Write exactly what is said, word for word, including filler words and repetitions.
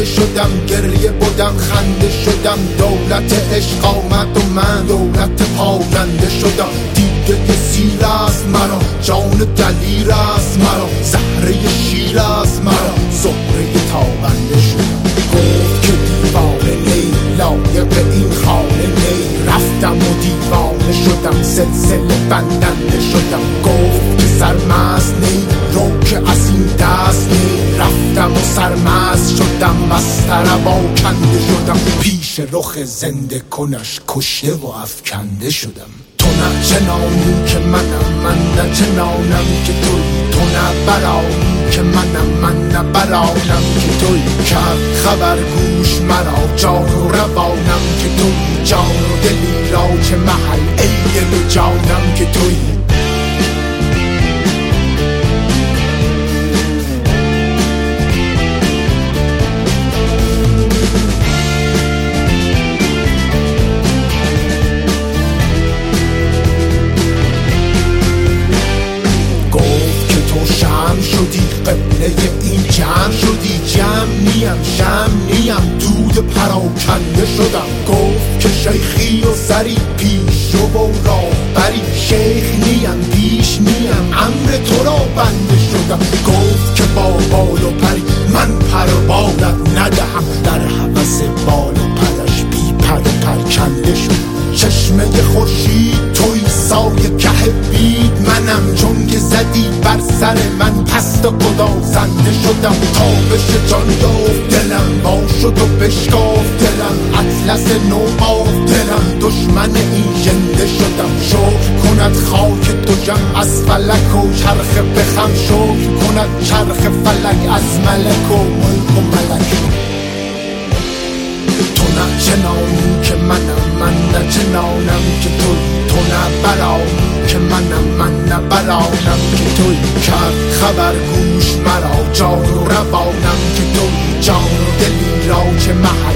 زنده شدم، گریه بودم خنده شدم. دولت عشق آمد و من دولت پاینده شدم. دیگه که سیر است مرا، جان دلیر است مرا، زهره شیر است مرا، زهره تابنده شدم. گفت که دیوانه نی، لایق این خانه نی. رفتم و دیوانه شدم، سلسله بندنده شدم. گفت که سرمست نی، رو که از این دست نی. رفتم و سرمست شدم، از طربا کنده شدم. پیش رخ زنده کنش کشته و افکنده شدم. تو نه چنانی که منم، من نه چنانم که توی. تو نه برانی که منم، من نه برانم که توی. کرد خبر گوش مرا، جان و روانم که توی. جان و دلی را چه محل، ای دل و جانم که توی. قبله این جمع شدی، جمع نیم شم نیم، دود پراکنده شدم. گفت که شیخی و سری پیش و راه بری. شیخ نیم پیش نیم، امر تو را بنده شدم. گفت که با بال و پری من پر و بالت ندهم. در هوس بال و پرش بی پر و پرکنده شدم. چشمه خورشید توی، سایه که بید منم. چون که زدی بر سر من پست و گدازنده شدم. تابش جان یافت دلم، وا شد و بشکافت دلم. اطلس نو باف دلم، دشمن این ژنده شدم. شکر کند خاک دو جم از فلک و چرخ بخم. شکر کند چرخ فلک از ملک و ملک و ملک. تو نه چنانی که منم، من نه چنانم که توی. تو نه برانی که منم، من نه برانم که توی. کرد خبر گوش مرا، جان و روانم که توی. جان و دلی را چه محل،